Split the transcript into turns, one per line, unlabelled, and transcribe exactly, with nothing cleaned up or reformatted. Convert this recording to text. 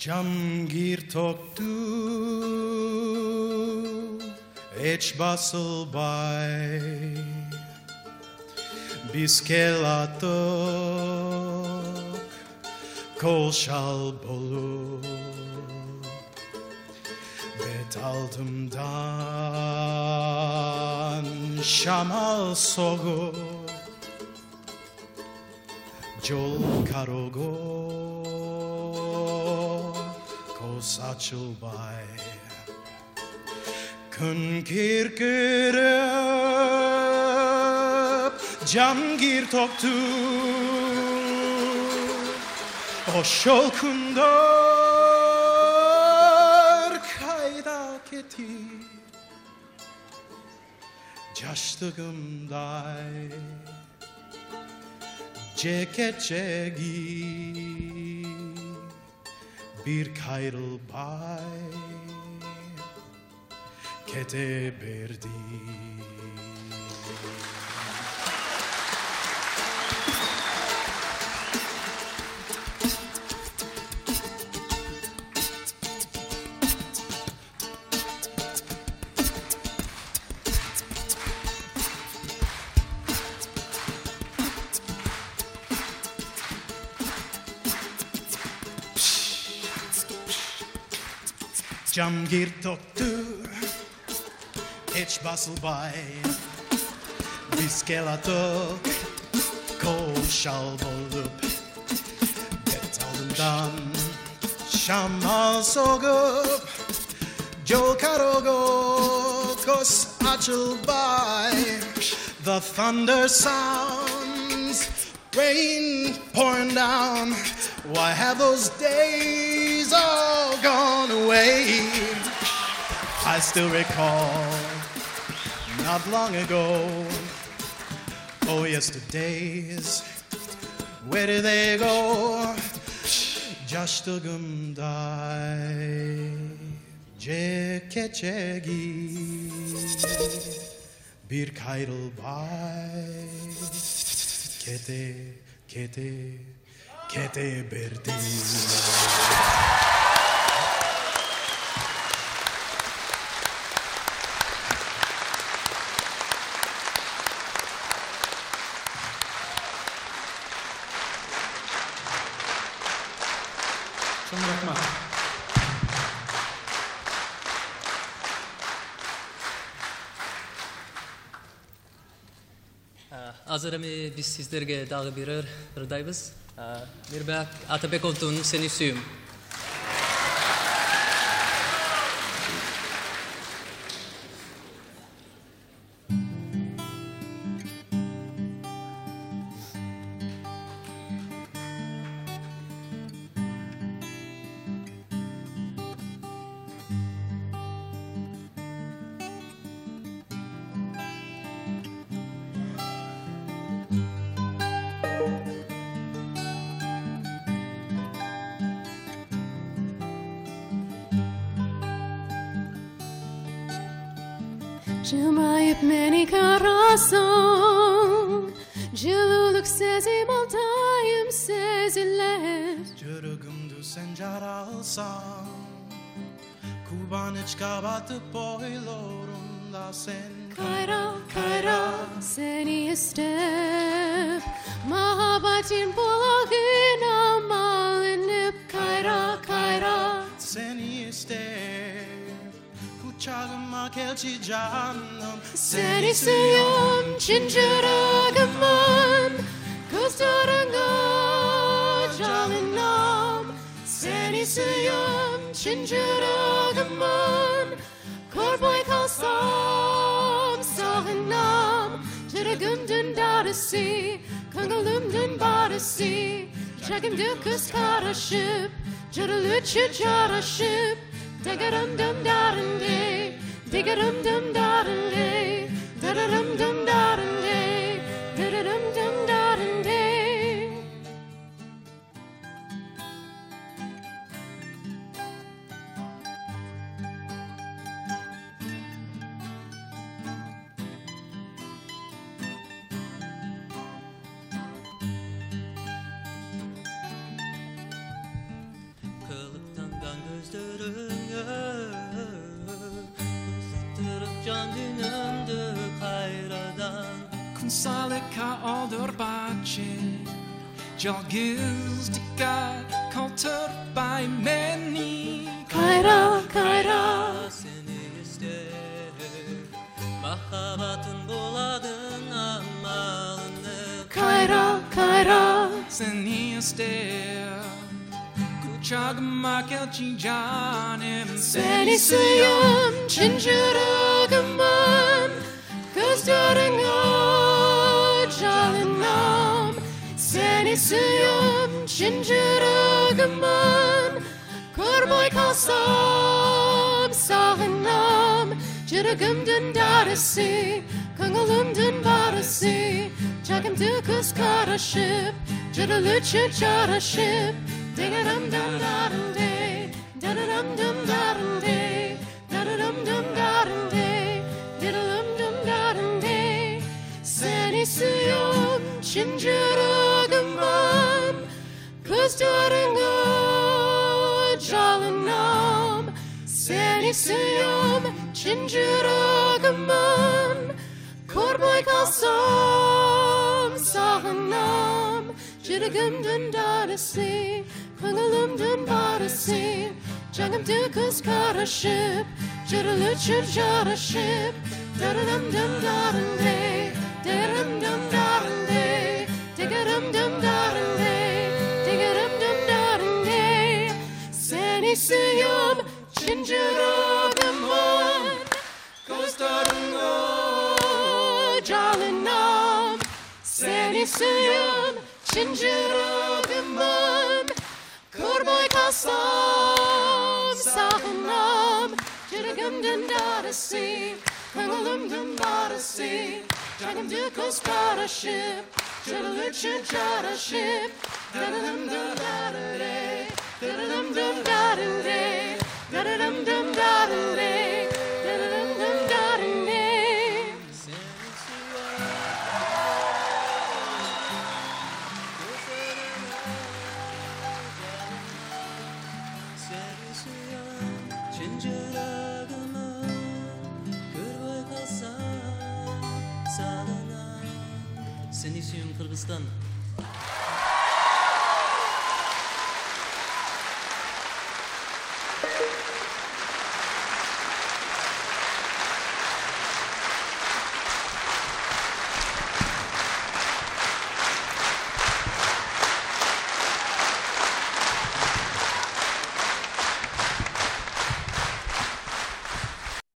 Cam gir toktu eç basıl bay biskelatok kol şal bolu bet altımdan şamal soğuk Jol karogo kos açılbay Kın kirkirip cam gir toktu O şol kundar kayda keti Caştığımday Ceketçegi bir kayrıl bay kete berdi Cam gir toktu eç basıl bay biskelatok kol şal bolup bet alından şamal soğup Jol karogo kos açıl bay The thunder sounds rain pouring down Why have those days all gone away? I still recall not long ago Oh yesterdays Where did they go? Caştığımday Ceketçegi bir kayrıl bay Kete, kete, kete berdi Çok rahmat.
Azır emi biz sizlerge dağı birer ırdaybız. Mirbek Atabek Oltun seni suyum.
Cımayıp meni karasam Cılılık sezim altayım seziler
Cırgımdı sen caralsan Kuban iç kabatıp boylorunda sen
Kayra kayra seni ister Mahabbatin bulağına malinip Kayra kayra
Seni ister Kucağıma kelçi canım
Seni suyum çıncırağımın Kızlarına canınam Seni suyum çıncırağımın Korbay kalsam sağınam Cırgımdın darısı Kangalımdın barısı Çakımdı kız karışıp Cırılıçı caraşıp Dagarum dum darun day, digarum dum darun day, dararum dum darun day, dararum dum darun day.
Kılıktan sürüngö kızdırıp can dünümdü kayradan
Kunsalika aldır bahçe Jalgızdıkka kaltır bay meni
Kayra kayra
seni ister Mahabatın buladın amalını
Kayra kayra
Seni ister Kucağıma gelçi canım
Seni suyum çıncırığımın Gözlerine çalınam Seni suyum çıncırığımın Kurboy kalsam sağınam Cırıgımdın darısı Kangalımdın barısı Çakımdı kız karışıp Cırılıçı çarışıp Ding-a-dum dum da-dum day, da-da-dum dum da-dum day, da-da-dum dum da-dum day, da-da-dum dum da-dum day. Seni suyum çıncırığımın, kızlarına çalınam. Seni suyum çıncırığımın, kurboy kalsam sağınam. Cırıgımdın darısı, kangalımdın barısı Canımdı kız karışıp, cırılıçır carışıp Darıdım dım darım dey, darım dım darım dey Digarım dım darım dey, digarım dım darım dey Seni suyum çıncırığımın Gözlerine çalınam Seni suyum çıncırığımın Kurboy kalsam sağınam Cırıgımdın darısı Kangalımdın barısı Canımdı kız karışıp Cırılıçı çarışıp Darıdım dım darım dey Darıdım dım darım dey Darıdım dım darım dey Darıdım dım darım dey
Seni suyum çıncırığımı Kurboy kalsam sağınam Seni suyum Kırgızstan